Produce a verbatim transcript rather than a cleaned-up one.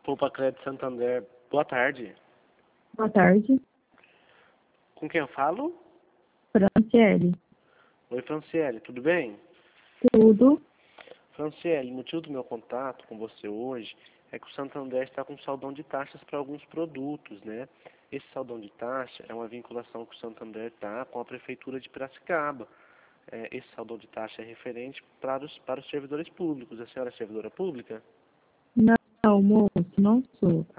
Poupa Crédito Santander, boa tarde. Boa tarde. Com quem eu falo? Franciele. Oi, Franciele, tudo bem? Tudo. Franciele, o motivo do meu contato com você hoje é que o Santander está com saldão de taxas para alguns produtos, né? Esse saldão de taxa é uma vinculação que o Santander está com a Prefeitura de Piracicaba. É, esse saldão de taxa é referente para os, para os servidores públicos. A senhora é servidora pública? Não, moço, não sou.